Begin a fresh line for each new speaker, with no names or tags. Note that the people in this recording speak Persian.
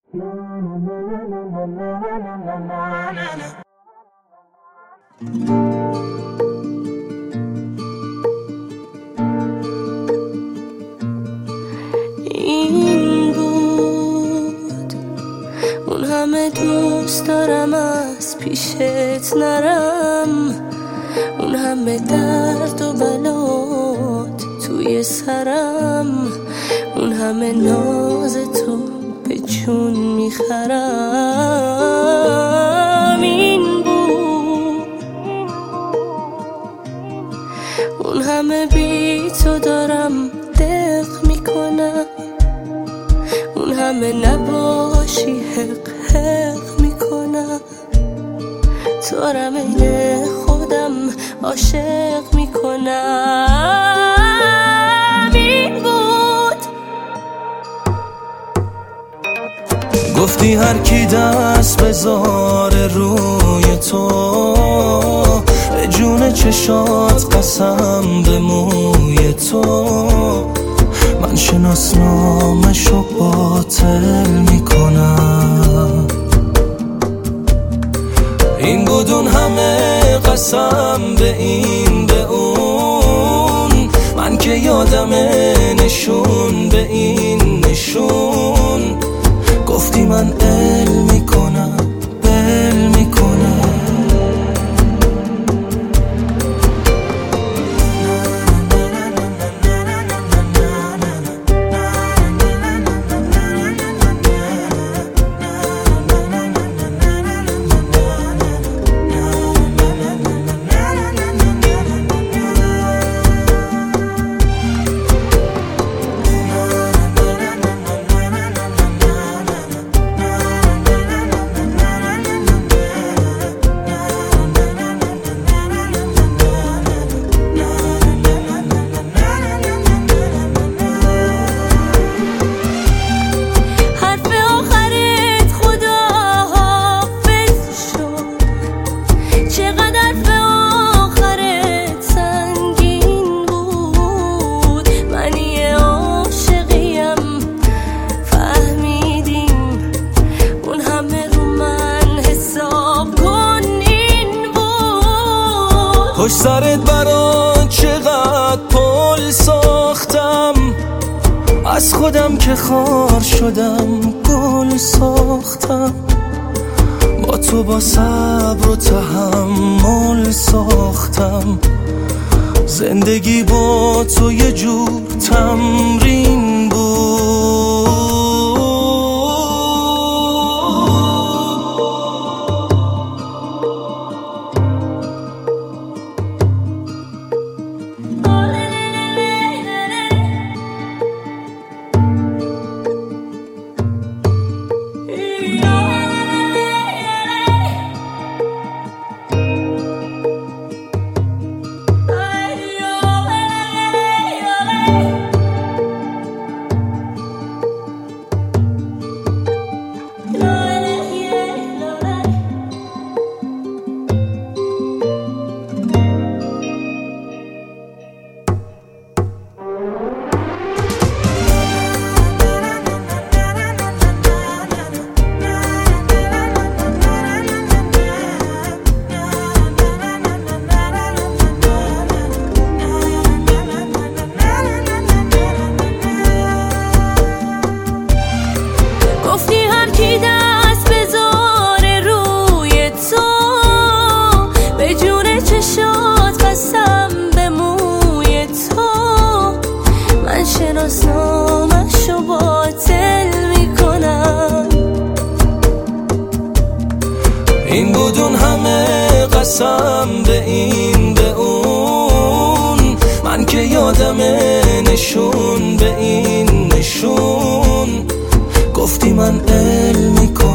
این بود اون همه دوست دارم از پیشت نرم، اون همه درد و بلات توی سرم، اون همه ناز تو به جون میخرم. این بود اون همه بی تو دارم دق میکنم، اون همه نباشی حق حق میکنم، تو رم این خودم عاشق میکنم. این بود
گفتی هر کی دست بذاره روی تو، به جون چشات قسم به موی تو، من شناسنامه‌شو باطل میکنم. این بود اون همه قسم به این به اون، من که یادمه نشون به این نشون، گفتی من ال میکنم بل میکنم. پشت سرت برات چقدر پل ساختم، از خودم که خار شدم گل ساختم، با تو با صبر و تحمل ساختم، زندگی با تو یه جور تمرین بود.
شناسنامه‌شو باطل میکنم.
این بود اون همه قسم به این به اون، من که یادمه نشون به این نشون، گفتی من ال میکنم.